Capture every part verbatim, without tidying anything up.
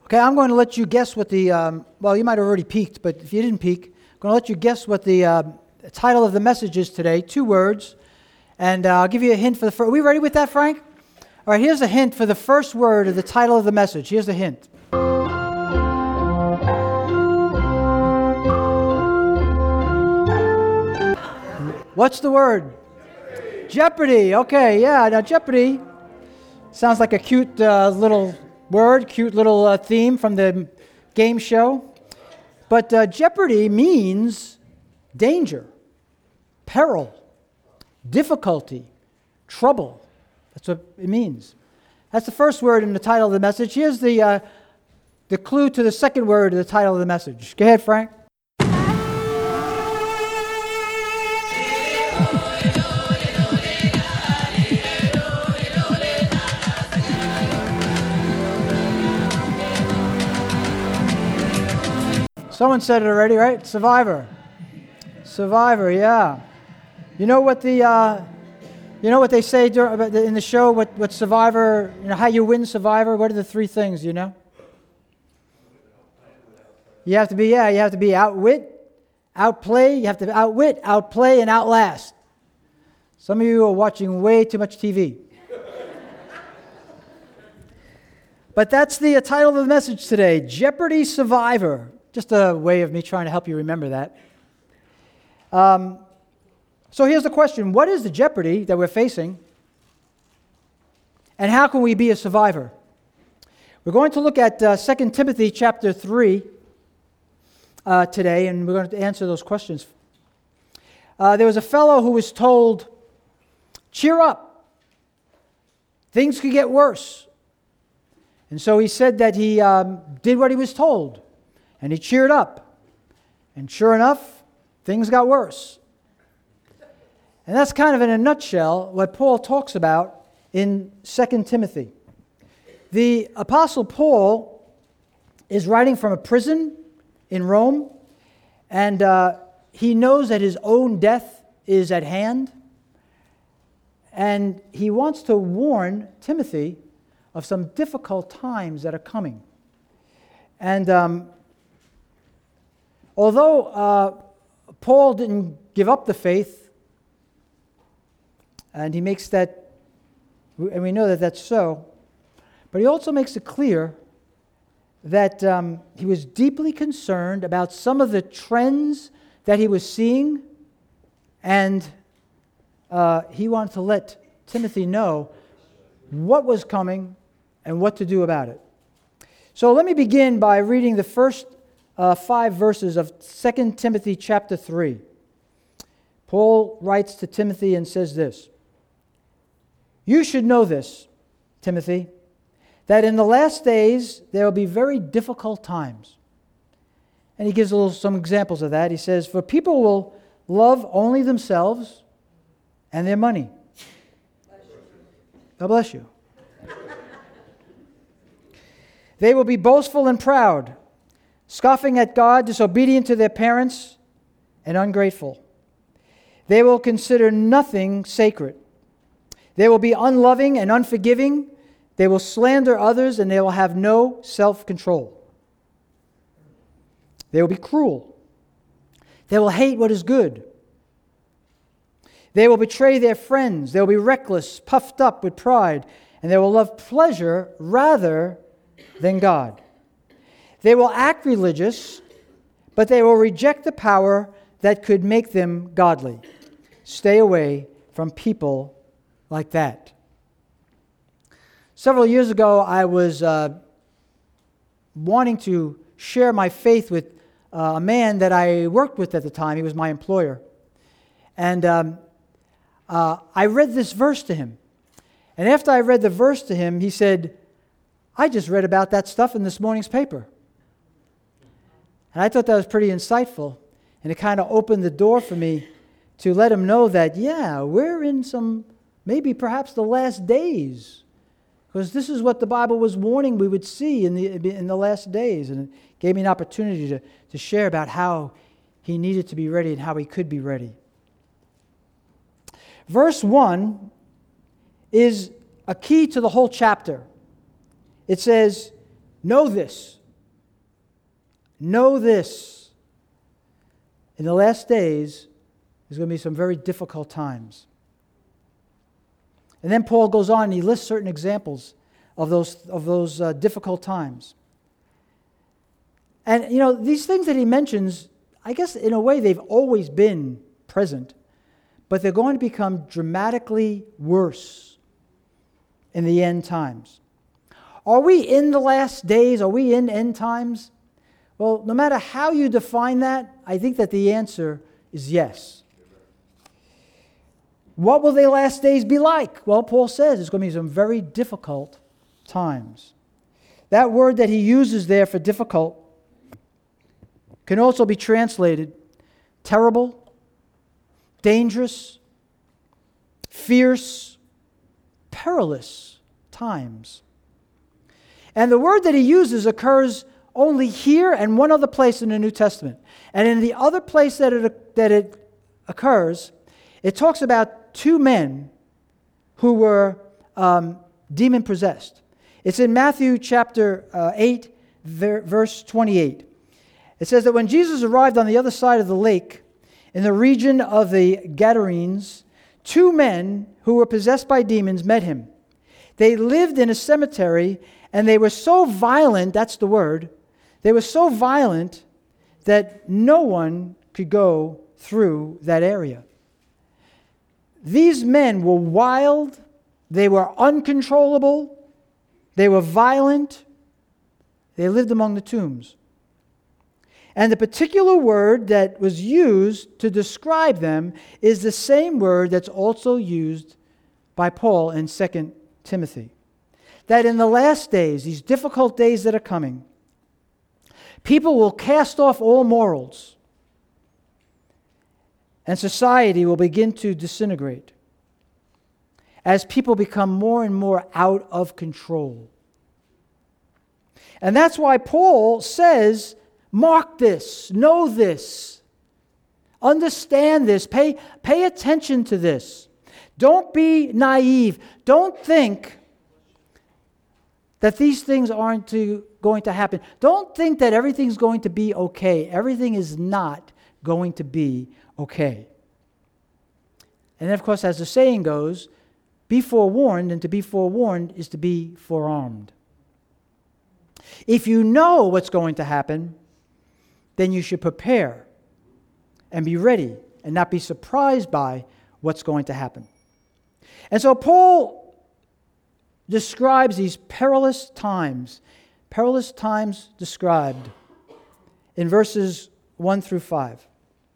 Okay, I'm going to let you guess what the, um, well, you might have already peeked, but if you didn't peek, I'm going to let you guess what the uh, title of the message is today. Two words. And uh, I'll give you a hint for the first. Are we ready with that, Frank? All right, here's a hint for the first word of the title of the message. Here's the hint. What's the word? Jeopardy. Okay, yeah, now Jeopardy sounds like a cute uh, little word, cute little uh, theme from the game show. But uh, Jeopardy means danger, peril, difficulty, trouble. That's what it means. That's the first word in the title of the message. Here's the, uh, the clue to the second word of the title of the message. Go ahead, Frank. Someone said it already, right? Survivor. Survivor, yeah. You know what the, uh, you know what they say during, in the show? What, what Survivor? You know how you win Survivor? What are the three things? You know. You have to be, yeah. You have to be outwit, outplay. You have to outwit, outplay, and outlast. Some of you are watching way too much T V. But that's the uh, title of the message today: Jeopardy Survivor. Just a way of me trying to help you remember that. Um, so here's the question. What is the jeopardy that we're facing? And how can we be a survivor? We're going to look at uh, Second Timothy chapter three uh, today, and we're going to answer those questions. Uh, there was a fellow who was told, cheer up. Things could get worse. And so he said that he um, did what he was told. And he cheered up. And sure enough, things got worse. And that's kind of in a nutshell what Paul talks about in Second Timothy. The Apostle Paul is writing from a prison in Rome, and uh, he knows that his own death is at hand. And he wants to warn Timothy of some difficult times that are coming. And um, although uh, Paul didn't give up the faith, and he makes that, and we know that that's so, but he also makes it clear that um, he was deeply concerned about some of the trends that he was seeing, and uh, he wanted to let Timothy know what was coming and what to do about it. So let me begin by reading the first Uh, five verses of Second Timothy chapter three. Paul writes to Timothy and says this: You should know this, Timothy, that in the last days there will be very difficult times. And he gives a little, some examples of that. He says, For people will love only themselves and their money. God bless you. They will be boastful and proud, scoffing at God, disobedient to their parents, and ungrateful. They will consider nothing sacred. They will be unloving and unforgiving. They will slander others, and they will have no self-control. They will be cruel. They will hate what is good. They will betray their friends. They will be reckless, puffed up with pride, and they will love pleasure rather than God. They will act religious, but they will reject the power that could make them godly. Stay away from people like that. Several years ago, I was uh, wanting to share my faith with uh, a man that I worked with at the time. He was my employer. And um, uh, I read this verse to him. And after I read the verse to him, he said, I just read about that stuff in this morning's paper. And I thought that was pretty insightful, and it kind of opened the door for me to let him know that, yeah, we're in some, maybe perhaps the last days, because this is what the Bible was warning we would see in the in the last days, and it gave me an opportunity to, to share about how he needed to be ready and how he could be ready. Verse one is a key to the whole chapter. It says, Know this. Know this. In the last days, there's going to be some very difficult times. And then Paul goes on and he lists certain examples of those, of those uh, difficult times. And, you know, these things that he mentions, I guess in a way they've always been present, but they're going to become dramatically worse in the end times. Are we in the last days? Are we in end times? Well, no matter how you define that, I think that the answer is yes. What will the last days be like? Well, Paul says it's going to be some very difficult times. That word that he uses there for difficult can also be translated terrible, dangerous, fierce, perilous times. And the word that he uses occurs only here and one other place in the New Testament. And in the other place that it, that it occurs, it talks about two men who were um, demon-possessed. It's in Matthew chapter uh, eight, ver- verse twenty-eight. It says that when Jesus arrived on the other side of the lake, in the region of the Gadarenes, two men who were possessed by demons met him. They lived in a cemetery, and they were so violent, that's the word, they were so violent that no one could go through that area. These men were wild, they were uncontrollable, they were violent, they lived among the tombs. And the particular word that was used to describe them is the same word that's also used by Paul in Second Timothy. That in the last days, these difficult days that are coming, people will cast off all morals, and society will begin to disintegrate as people become more and more out of control. And that's why Paul says, mark this, know this, understand this, pay, pay attention to this. Don't be naive. Don't think that these things aren't to, going to happen. Don't think that everything's going to be okay. Everything is not going to be okay. And then, of course, as the saying goes, be forewarned, and to be forewarned is to be forearmed. If you know what's going to happen, then you should prepare and be ready and not be surprised by what's going to happen. And so Paul describes these perilous times, perilous times described in verses one through five.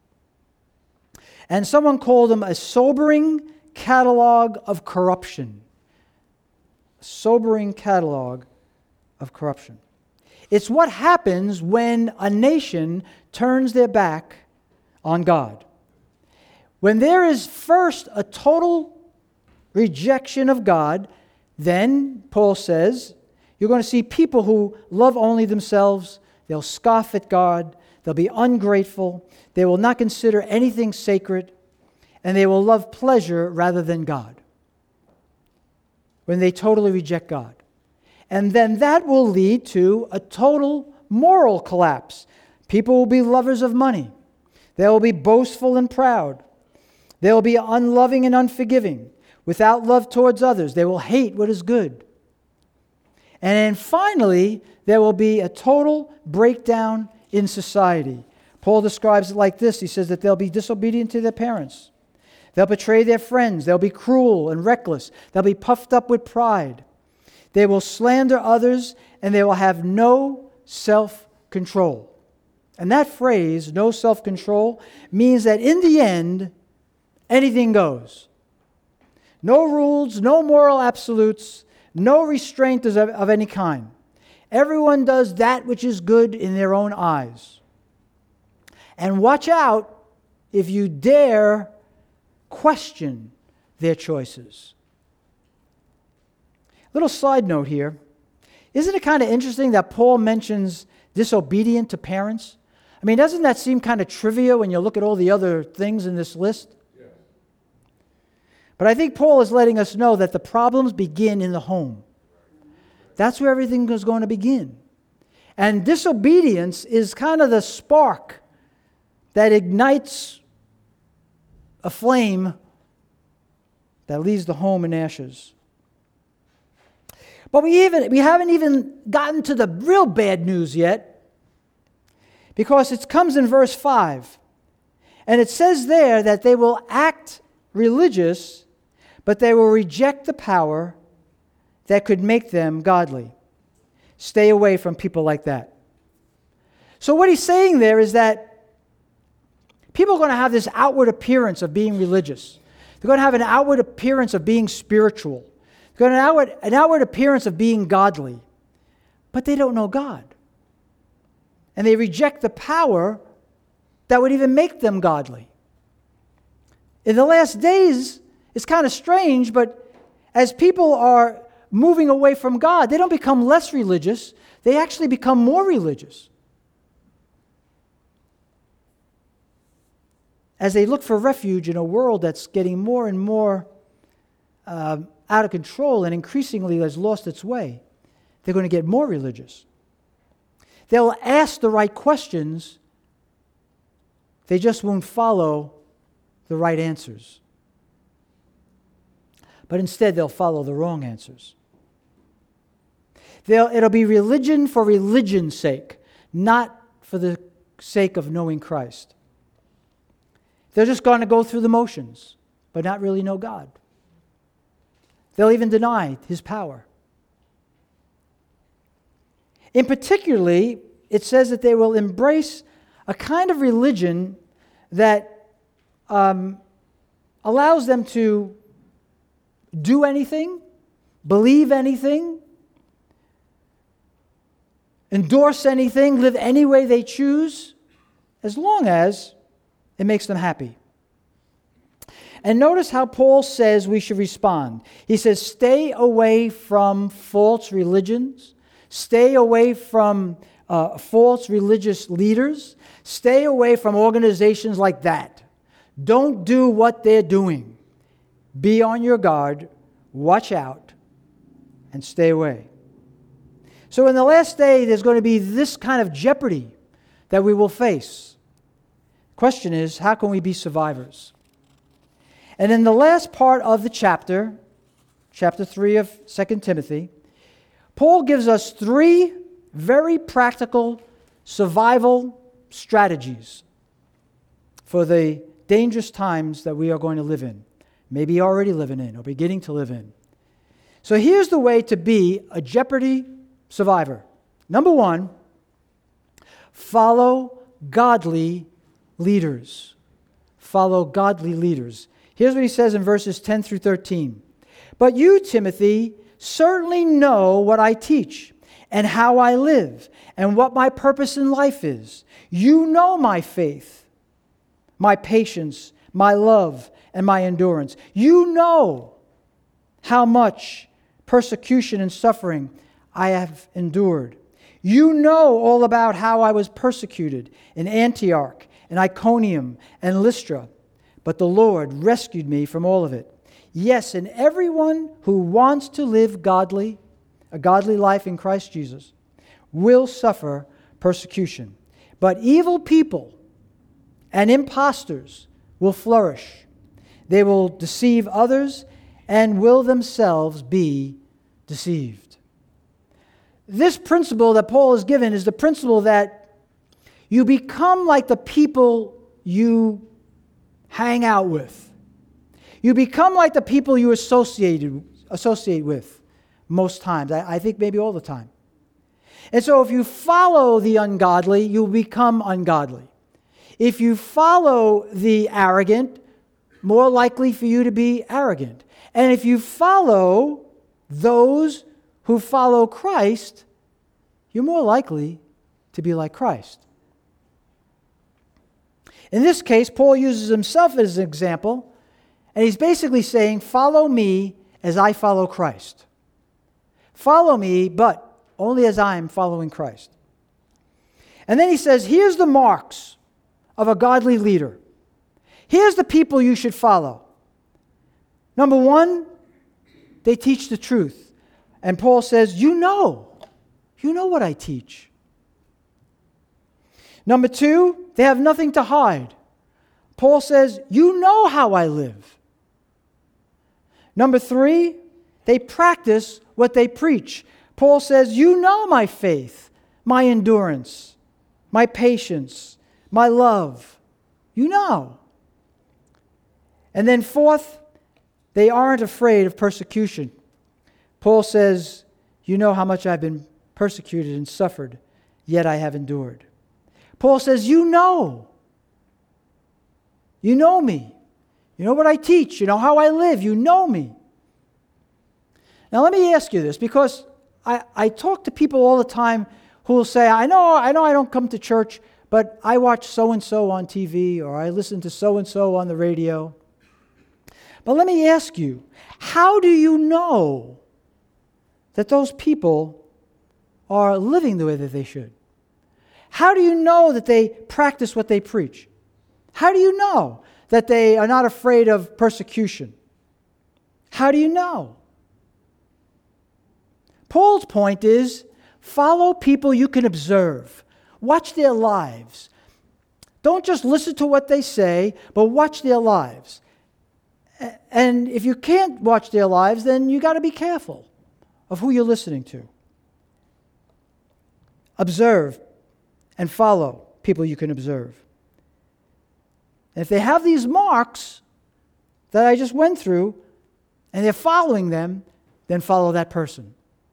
And someone called them a sobering catalog of corruption. A sobering catalog of corruption. It's what happens when a nation turns their back on God. When there is first a total rejection of God, then, Paul says, you're going to see people who love only themselves. They'll scoff at God. They'll be ungrateful. They will not consider anything sacred. And they will love pleasure rather than God. When they totally reject God. And then that will lead to a total moral collapse. People will be lovers of money. They will be boastful and proud. They will be unloving and unforgiving. Without love towards others, they will hate what is good. And then finally, there will be a total breakdown in society. Paul describes it like this. He says that they'll be disobedient to their parents. They'll betray their friends. They'll be cruel and reckless. They'll be puffed up with pride. They will slander others, and they will have no self-control. And that phrase, no self-control, means that in the end, anything goes. No rules, no moral absolutes, no restraint of, of any kind. Everyone does that which is good in their own eyes. And watch out if you dare question their choices. Little side note here. Isn't it kind of interesting that Paul mentions disobedient to parents? I mean, doesn't that seem kind of trivial when you look at all the other things in this list? Yeah. But I think Paul is letting us know that the problems begin in the home. That's where everything is going to begin. And disobedience is kind of the spark that ignites a flame that leaves the home in ashes. But we even we haven't even gotten to the real bad news yet, because it comes in verse five. And it says there that they will act religious, but they will reject the power that could make them godly. Stay away from people like that. So what he's saying there is that people are going to have this outward appearance of being religious. They're going to have an outward appearance of being spiritual. They're going to have an outward, an outward appearance of being godly. But they don't know God. And they reject the power that would even make them godly. In the last days, it's kind of strange, but as people are moving away from God, they don't become less religious. They actually become more religious. As they look for refuge in a world that's getting more and more uh, out of control and increasingly has lost its way, they're going to get more religious. They'll ask the right questions. They just won't follow the right answers. But instead, they'll follow the wrong answers. They'll, it'll be religion for religion's sake, not for the sake of knowing Christ. They're just going to go through the motions, but not really know God. They'll even deny His power. In particularly, it says that they will embrace a kind of religion that um, allows them to do anything, believe anything, endorse anything, live any way they choose, as long as it makes them happy. And notice how Paul says we should respond. He says, stay away from false religions. Stay away from uh, false religious leaders. Stay away from organizations like that. Don't do what they're doing. Be on your guard, watch out, and stay away. So in the last day, there's going to be this kind of jeopardy that we will face. Question is, how can we be survivors? And in the last part of the chapter, chapter three of Second Timothy, Paul gives us three very practical survival strategies for the dangerous times that we are going to live in, maybe already living in or beginning to live in. So here's the way to be a jeopardy survivor. Number one, follow godly leaders. Follow godly leaders. Here's what he says in verses ten through thirteen. But you, Timothy, certainly know what I teach and how I live and what my purpose in life is. You know my faith, my patience, my love, and my endurance. You know how much persecution and suffering I have endured. You know all about how I was persecuted in Antioch and Iconium and Lystra, but the Lord rescued me from all of it. Yes, and everyone who wants to live godly, a godly life in Christ Jesus, will suffer persecution. But evil people and impostors will flourish. They will deceive others and will themselves be deceived. This principle that Paul has given is the principle that you become like the people you hang out with. You become like the people you associated, associate with most times. I, I think maybe all the time. And so if you follow the ungodly, you'll become ungodly. If you follow the arrogant, more likely for you to be arrogant. And if you follow those who follow Christ, you're more likely to be like Christ. In this case, Paul uses himself as an example, and he's basically saying, follow me as I follow Christ. Follow me, but only as I am following Christ. And then he says, here's the marks of a godly leader. Here's the people you should follow. Number one, they teach the truth. And Paul says, you know, you know what I teach. Number two, they have nothing to hide. Paul says, you know how I live. Number three, they practice what they preach. Paul says, you know my faith, my endurance, my patience, my love. You know. And then fourth, they aren't afraid of persecution. Paul says, you know how much I've been persecuted and suffered, yet I have endured. Paul says, you know. You know me. You know what I teach. You know how I live. You know me. Now let me ask you this, because I, I talk to people all the time who will say, I know, I know I don't come to church, but I watch so-and-so on T V, or I listen to so-and-so on the radio. But let me ask you, how do you know that those people are living the way that they should? How do you know that they practice what they preach? How do you know that they are not afraid of persecution? How do you know? Paul's point is, follow people you can observe. Watch their lives. Don't just listen to what they say, but watch their lives. And if you can't watch their lives, then you got to be careful of who you're listening to. Observe and follow people you can observe. And if they have these marks that I just went through, and they're following them, then follow that person.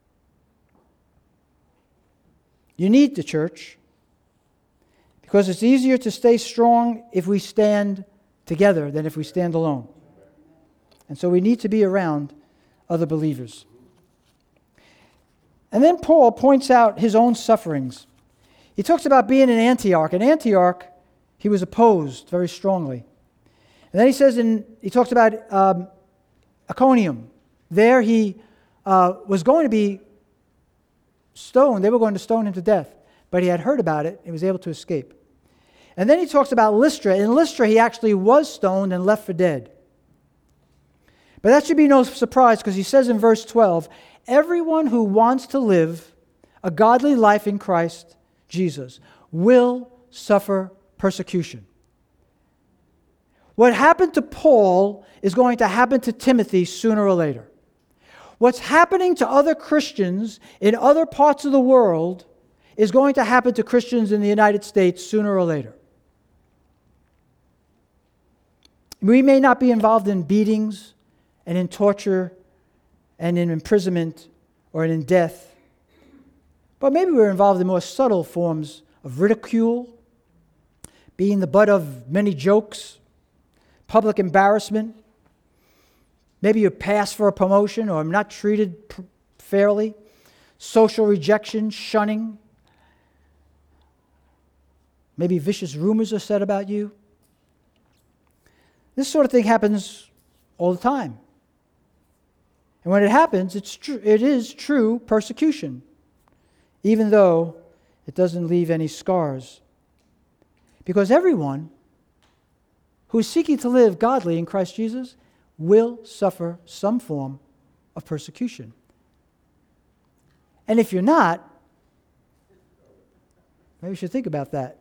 You need the church, because it's easier to stay strong if we stand together than if we stand alone. And so we need to be around other believers. And then Paul points out his own sufferings. He talks about being in Antioch. In Antioch, he was opposed very strongly. And then he says, in, he talks about um, Iconium. There he uh, was going to be stoned. They were going to stone him to death. But he had heard about it. He was able to escape. And then he talks about Lystra. In Lystra, he actually was stoned and left for dead. But that should be no surprise, because he says in verse twelve, everyone who wants to live a godly life in Christ Jesus will suffer persecution. What happened to Paul is going to happen to Timothy sooner or later. What's happening to other Christians in other parts of the world is going to happen to Christians in the United States sooner or later. We may not be involved in beatings and in torture and in imprisonment or in death, but maybe we're involved in more subtle forms of ridicule, being the butt of many jokes, public embarrassment. Maybe you're passed for a promotion or not treated pr- fairly, social rejection, shunning. Maybe vicious rumors are said about you. This sort of thing happens all the time. And when it happens, it's tr- it is true persecution, even though it doesn't leave any scars. Because everyone who is seeking to live godly in Christ Jesus will suffer some form of persecution. And if you're not, maybe you should think about that.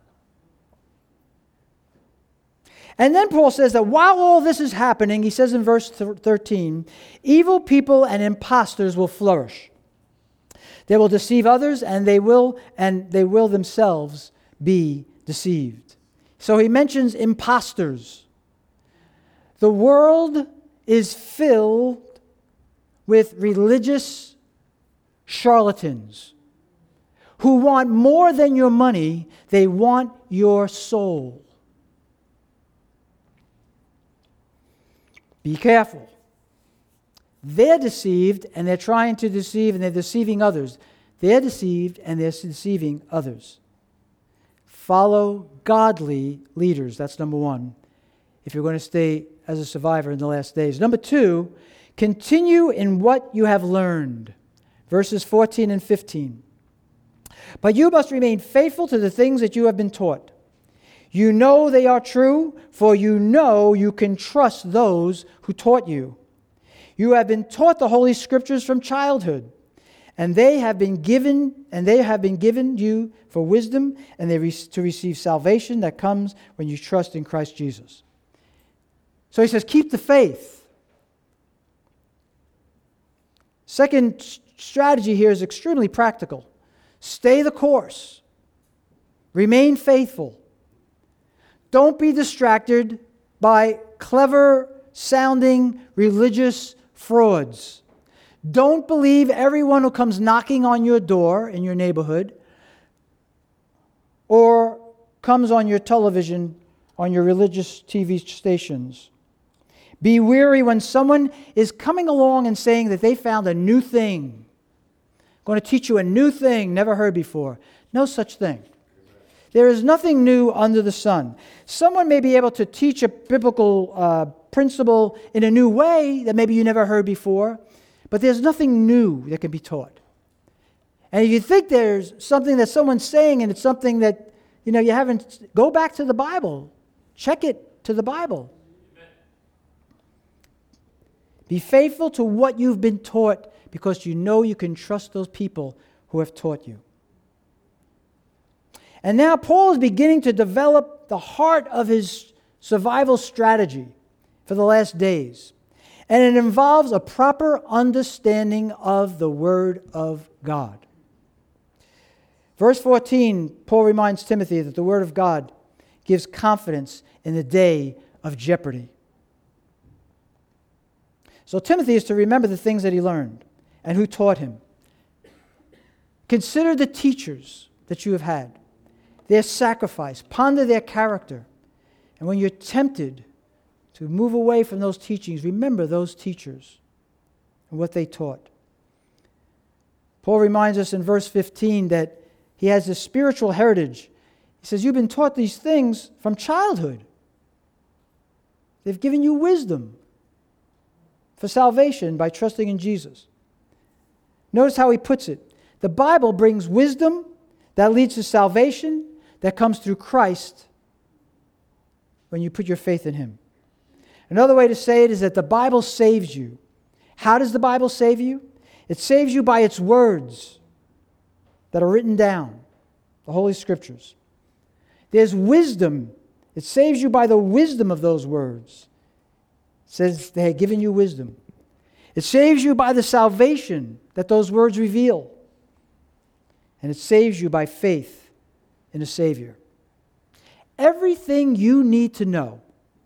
And then Paul says that while all this is happening, he says in verse thirteen, evil people and impostors will flourish. They will deceive others, and they will and they will themselves be deceived. So he mentions impostors. The world is filled with religious charlatans who want more than your money. They want your soul. Be careful. They're deceived, and they're trying to deceive, and they're deceiving others. They're deceived, and they're deceiving others. Follow godly leaders. That's number one, if you're going to stay as a survivor in the last days. Number two, continue in what you have learned. Verses fourteen and fifteen. But you must remain faithful to the things that you have been taught. You know they are true, for you know you can trust those who taught you. You have been taught the Holy Scriptures from childhood, And they have been given, and they have been given you for wisdom, and they re- to receive salvation that comes when you trust in Christ Jesus. So he says, keep the faith. Second s- strategy here is extremely practical. Stay the course. Remain faithful. Don't be distracted by clever sounding religious frauds. Don't believe everyone who comes knocking on your door in your neighborhood or comes on your television, on your religious T V stations. Be wary when someone is coming along and saying that they found a new thing. Going to teach you a new thing never heard before. No such thing. There is nothing new under the sun. Someone may be able to teach a biblical uh, principle in a new way that maybe you never heard before, but there's nothing new that can be taught. And if you think there's something that someone's saying and it's something that, you know, you haven't, go back to the Bible. Check it to the Bible. Amen. Be faithful to what you've been taught because you know you can trust those people who have taught you. And now Paul is beginning to develop the heart of his survival strategy for the last days. And it involves a proper understanding of the Word of God. Verse fourteen, Paul reminds Timothy that the Word of God gives confidence in the day of jeopardy. So Timothy is to remember the things that he learned and who taught him. Consider the teachers that you have had, their sacrifice, ponder their character. And when you're tempted to move away from those teachings, remember those teachers and what they taught. Paul reminds us in verse fifteen that he has this spiritual heritage. He says, you've been taught these things from childhood. They've given you wisdom for salvation by trusting in Jesus. Notice how he puts it. The Bible brings wisdom that leads to salvation that comes through Christ when you put your faith in him. Another way to say it is that the Bible saves you. How does the Bible save you? It saves you by its words that are written down, the Holy Scriptures. There's wisdom. It saves you by the wisdom of those words. It says they have given you wisdom. It saves you by the salvation that those words reveal. And it saves you by faith in a Savior. Everything you need to know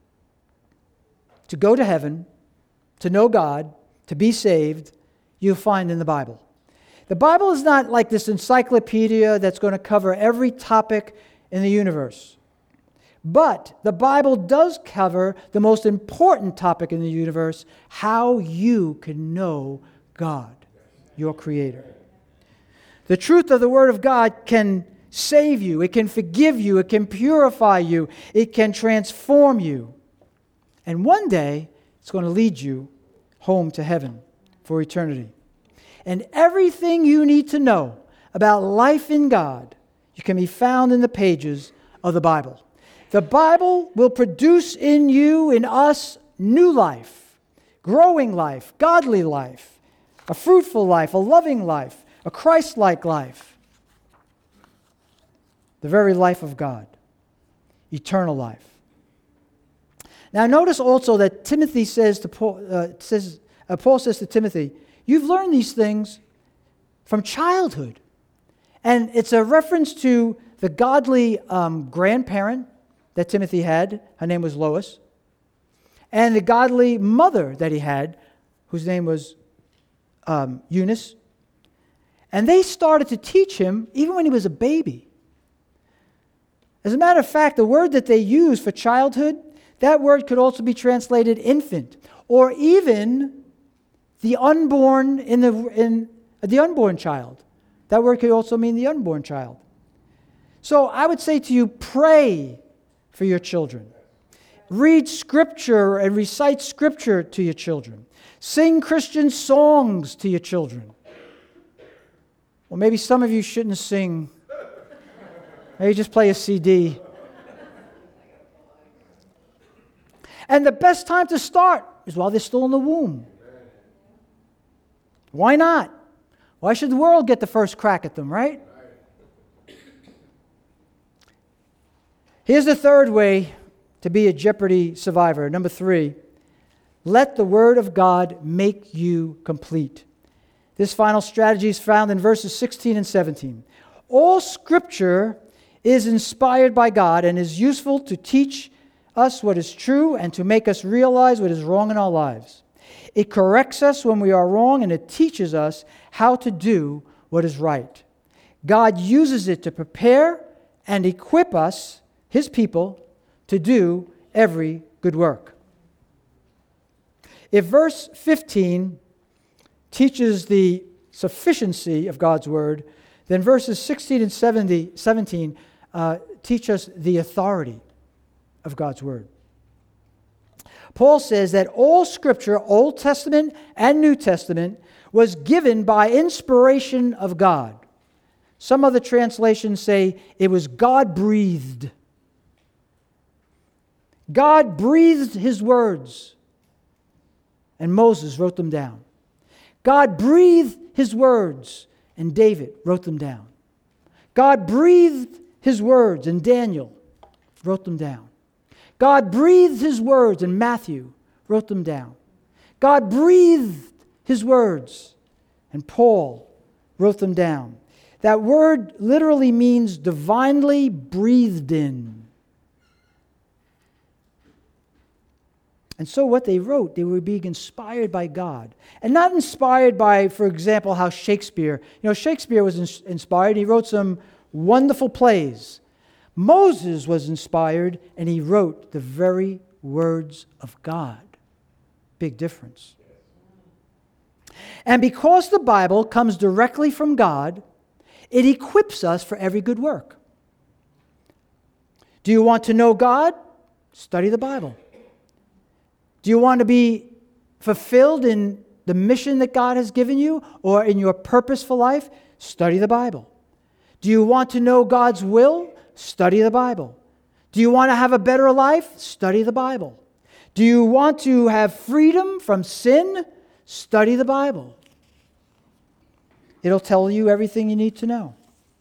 to go to heaven, to know God, to be saved, you'll find in the Bible. The Bible is not like this encyclopedia that's going to cover every topic in the universe. But the Bible does cover the most important topic in the universe, how you can know God, your Creator. The truth of the Word of God can save you, it can forgive you, it can purify you, it can transform you. And one day, it's going to lead you home to heaven for eternity. And everything you need to know about life in God, you can be found in the pages of the Bible. The Bible will produce in you, in us, new life, growing life, godly life, a fruitful life, a loving life, a Christ-like life. The very life of God, eternal life. Now notice also that Timothy says to Paul, uh, says, uh, Paul says to Timothy, you've learned these things from childhood. And it's a reference to the godly um, grandparent that Timothy had. Her name was Lois. And the godly mother that he had, whose name was um, Eunice. And they started to teach him even when he was a baby. As a matter of fact, the word that they use for childhood, that word could also be translated infant, or even the unborn in the in the unborn child. That word could also mean the unborn child. So I would say to you, pray for your children. Read Scripture and recite Scripture to your children. Sing Christian songs to your children. Well, maybe some of you shouldn't sing. Maybe just play a C D. And the best time to start is while they're still in the womb. Why not? Why should the world get the first crack at them, right? Here's the third way to be a Jeopardy survivor. Number three, let the Word of God make you complete. This final strategy is found in verses sixteen and seventeen. All Scripture is inspired by God and is useful to teach us what is true and to make us realize what is wrong in our lives. It corrects us when we are wrong, and it teaches us how to do what is right. God uses it to prepare and equip us, His people, to do every good work. If verse fifteen teaches the sufficiency of God's Word, then verses sixteen and seventeen uh, teach us the authority of God's Word. Paul says that all Scripture, Old Testament and New Testament, was given by inspiration of God. Some other translations say it was God-breathed. God breathed His words, and Moses wrote them down. God breathed His words, and David wrote them down. God breathed His words, and Daniel wrote them down. God breathed His words, and Matthew wrote them down. God breathed His words, and Paul wrote them down. That word literally means divinely breathed in. And so what they wrote, they were being inspired by God. And not inspired by, for example, how Shakespeare, you know, Shakespeare was ins- inspired. He wrote some wonderful plays. Moses was inspired, and he wrote the very words of God. Big difference. And because the Bible comes directly from God, it equips us for every good work. Do you want to know God? Study the Bible. Do you want to be fulfilled in the mission that God has given you or in your purpose for life? Study the Bible. Do you want to know God's will? Study the Bible. Do you want to have a better life? Study the Bible. Do you want to have freedom from sin? Study the Bible. It'll tell you everything you need to know.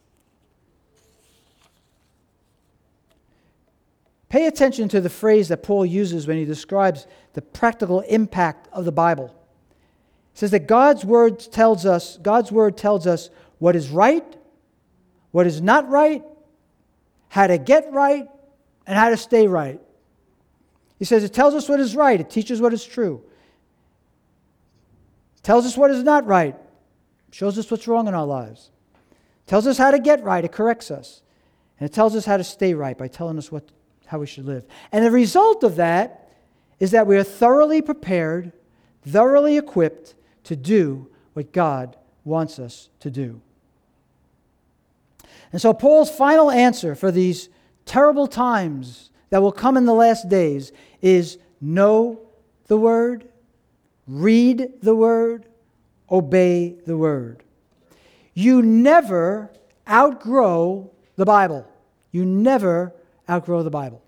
Pay attention to the phrase that Paul uses when he describes the practical impact of the Bible. He says that God's word tells us, God's word tells us what is right, what is not right, how to get right, and how to stay right. He says it tells us what is right, it teaches what is true. It tells us what is not right, shows us what's wrong in our lives. It tells us how to get right, it corrects us. And it tells us how to stay right by telling us what how we should live. And the result of that is that we are thoroughly prepared, thoroughly equipped to do what God wants us to do. And so Paul's final answer for these terrible times that will come in the last days is know the Word, read the Word, obey the Word. You never outgrow the Bible. You never outgrow the Bible.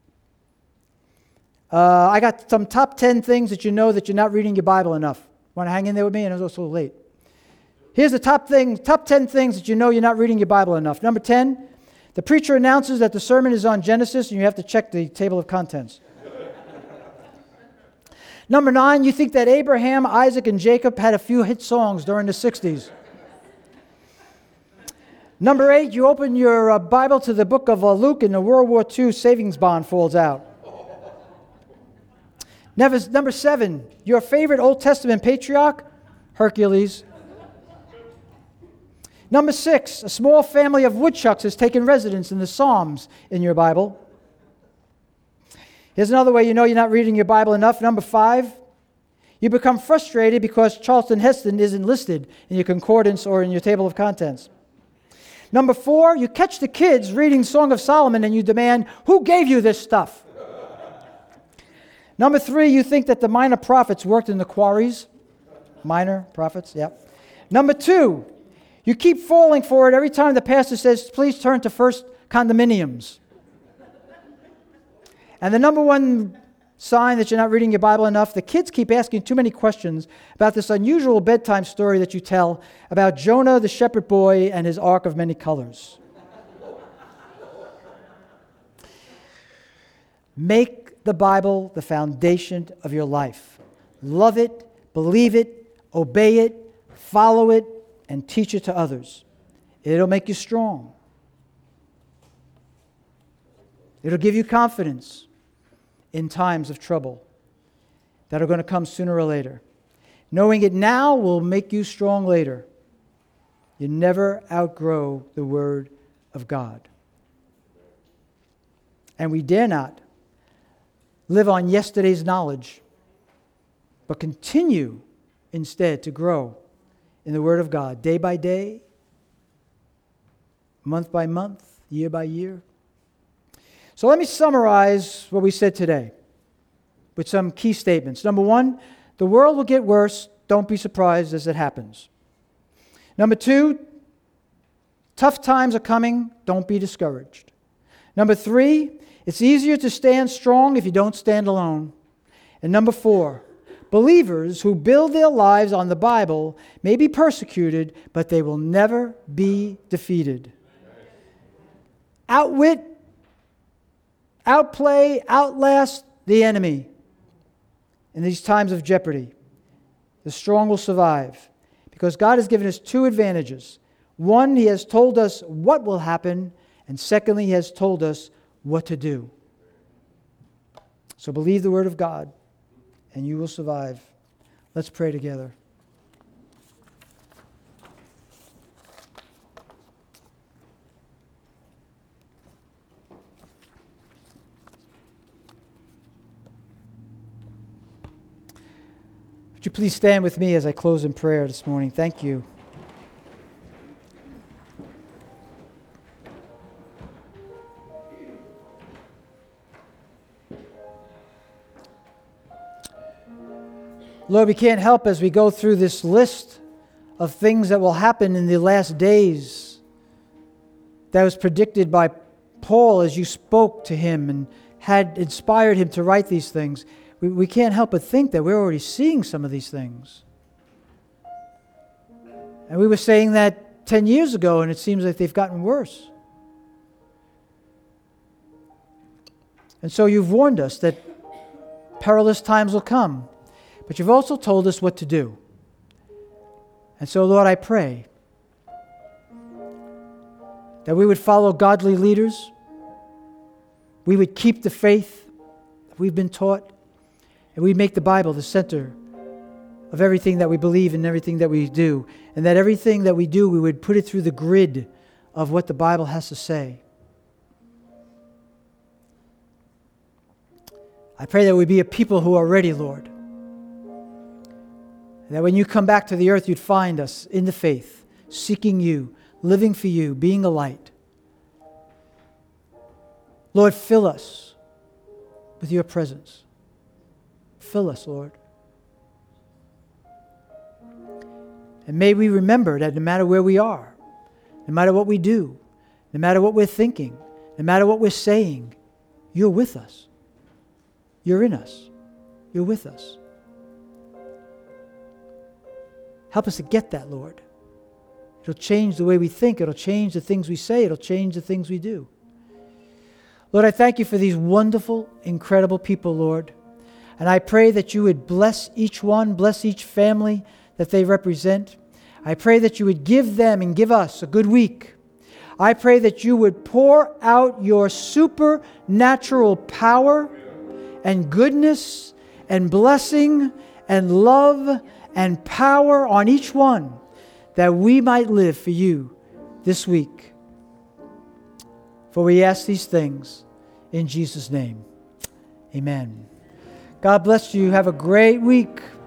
Uh, I got some top ten things that you know that you're not reading your Bible enough. Want to hang in there with me? And it was also late. Here's the top thing, top ten things that you know you're not reading your Bible enough. Number ten, the preacher announces that the sermon is on Genesis, and you have to check the table of contents. Number nine, you think that Abraham, Isaac, and Jacob had a few hit songs during the sixties. Number eight, you open your uh, Bible to the book of uh, Luke, and the World War Two savings bond falls out. Never, number seven, your favorite Old Testament patriarch, Hercules. Number six, a small family of woodchucks has taken residence in the Psalms in your Bible. Here's another way you know you're not reading your Bible enough. Number five, you become frustrated because Charlton Heston isn't listed in your concordance or in your table of contents. Number four, you catch the kids reading Song of Solomon and you demand, who gave you this stuff? Number three, you think that the minor prophets worked in the quarries. Minor prophets, yeah. Number two, you keep falling for it every time the pastor says, please turn to First Condominiums. And the number one sign that you're not reading your Bible enough. The kids keep asking too many questions about this unusual bedtime story that you tell about Jonah, the shepherd boy, and his ark of many colors. Make the Bible the foundation of your life. Love it, believe it, obey it, follow it, and teach it to others. It'll make you strong. It'll give you confidence in times of trouble that are going to come sooner or later. Knowing it now will make you strong later. You never outgrow the Word of God. And we dare not live on yesterday's knowledge, but continue instead to grow in the Word of God day by day, month by month, year by year. So let me summarize what we said today with some key statements. Number one, the world will get worse. Don't be surprised as it happens. Number two, tough times are coming. Don't be discouraged. Number three, it's easier to stand strong if you don't stand alone. And number four, believers who build their lives on the Bible may be persecuted, but they will never be defeated. Outwit, outplay, outlast the enemy in these times of jeopardy. The strong will survive because God has given us two advantages. One, He has told us what will happen, and secondly, He has told us what to do. So believe the Word of God, and you will survive. Let's pray together. Would you please stand with me as I close in prayer this morning? Thank you. Lord, we can't help as we go through this list of things that will happen in the last days that was predicted by Paul as you spoke to him and had inspired him to write these things. We, we can't help but think that we're already seeing some of these things. And we were saying that ten years ago, and it seems like they've gotten worse. And so you've warned us that perilous times will come. But you've also told us what to do. And so, Lord, I pray that we would follow godly leaders. We would keep the faith that we've been taught. And we'd make the Bible the center of everything that we believe and everything that we do. And that everything that we do, we would put it through the grid of what the Bible has to say. I pray that we be a people who are ready, Lord. That when you come back to the earth, you'd find us in the faith, seeking you, living for you, being a light. Lord, fill us with your presence. Fill us, Lord. And may we remember that no matter where we are, no matter what we do, no matter what we're thinking, no matter what we're saying, you're with us. You're in us. You're with us. Help us to get that, Lord. It'll change the way we think. It'll change the things we say. It'll change the things we do. Lord, I thank you for these wonderful, incredible people, Lord. And I pray that you would bless each one, bless each family that they represent. I pray that you would give them and give us a good week. I pray that you would pour out your supernatural power and goodness and blessing and love and power on each one, that we might live for you this week. For we ask these things in Jesus' name. Amen. God bless you. Have a great week.